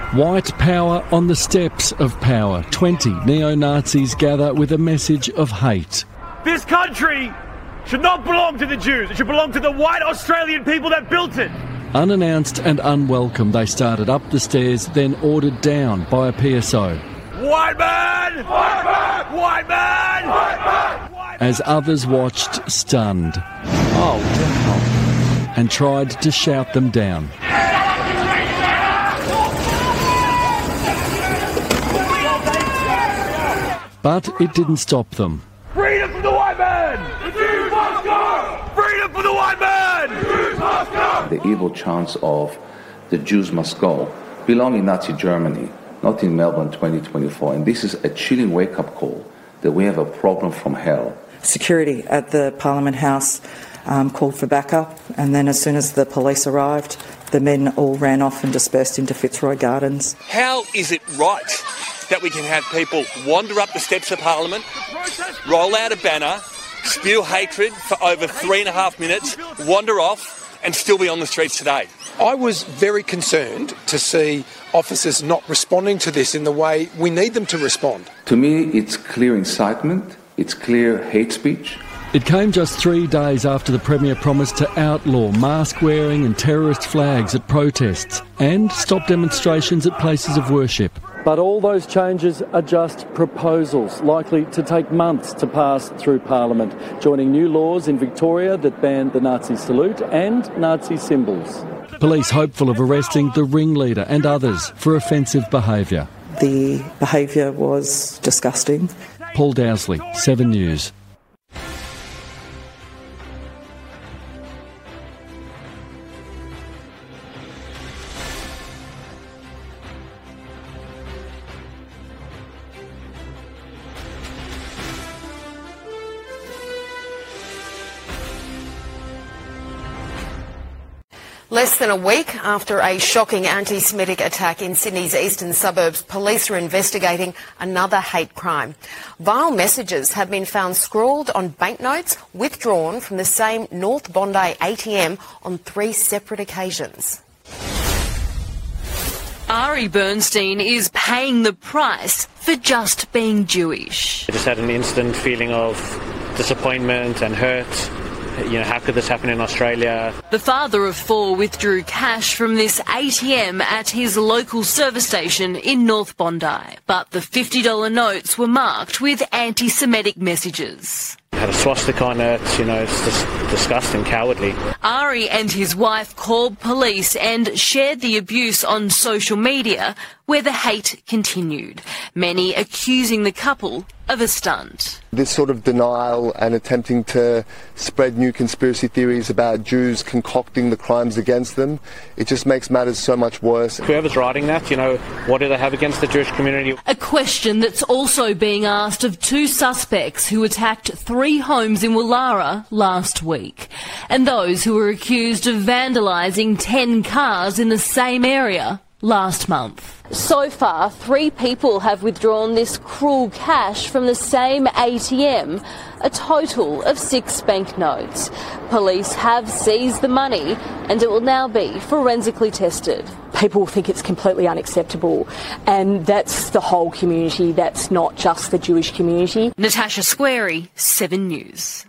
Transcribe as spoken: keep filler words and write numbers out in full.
White power on the steps of power. twenty neo-Nazis gather with a message of hate. This country should not belong to the Jews. It should belong to the white Australian people that built it. Unannounced and unwelcome, they started up the stairs, then ordered down by a P S O. White man! White man! White man! White man! White man! As others watched, stunned. Oh, wow. And tried to shout them down. But it didn't stop them. Freedom for the white man! The Jews must go! Freedom for the white man! The Jews must go! The evil chants of the Jews must go belong in Nazi Germany, not in Melbourne twenty twenty-four. And this is a chilling wake-up call that we have a problem from hell. Security at the Parliament House um, called for backup, and then as soon as the police arrived, the men all ran off and dispersed into Fitzroy Gardens. How is it right that we can have people wander up the steps of Parliament, roll out a banner, spew hatred for over three and a half minutes, wander off and still be on the streets today? I was very concerned to see officers not responding to this in the way we need them to respond. To me, it's clear incitement, it's clear hate speech. It came just three days after the Premier promised to outlaw mask-wearing and terrorist flags at protests and stop demonstrations at places of worship. But all those changes are just proposals, likely to take months to pass through Parliament, joining new laws in Victoria that ban the Nazi salute and Nazi symbols. Police hopeful of arresting the ringleader and others for offensive behaviour. The behaviour was disgusting. Paul Dowsley, Seven News. Less than a week after a shocking anti-Semitic attack in Sydney's eastern suburbs, police are investigating another hate crime. Vile messages have been found scrawled on banknotes withdrawn from the same North Bondi A T M on three separate occasions. Ari Bernstein is paying the price for just being Jewish. I just had an instant feeling of disappointment and hurt. You know, how could this happen in Australia? The father of four withdrew cash from this A T M at his local service station in North Bondi, but the fifty dollar notes were marked with anti-Semitic messages. It had a swastika on it, you know, it's just disgusting, cowardly. Ari and his wife called police and shared the abuse on social media, where the hate continued, many accusing the couple of a stunt. This sort of denial and attempting to spread new conspiracy theories about Jews concocting the crimes against them, it just makes matters so much worse. Whoever's writing that, you know, what do they have against the Jewish community? A question that's also being asked of two suspects who attacked three homes in Woollahra last week, and those who were accused of vandalising ten cars in the same area last month. So far, three people have withdrawn this cruel cash from the same A T M, a total of six banknotes. Police have seized the money and it will now be forensically tested. People think it's completely unacceptable, and that's the whole community, that's not just the Jewish community. Natasha Squarey, Seven News.